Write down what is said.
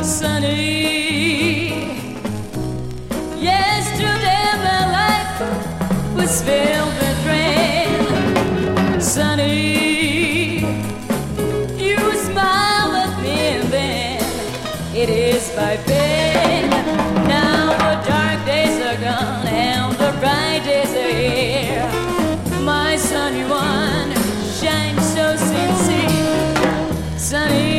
sunny. Yesterday my life was filled with rain. Sunny, you smiled at me and then it is my pain. Now the dark days are gone and the bright days are here. My sunny one shines so sincere. Sunny,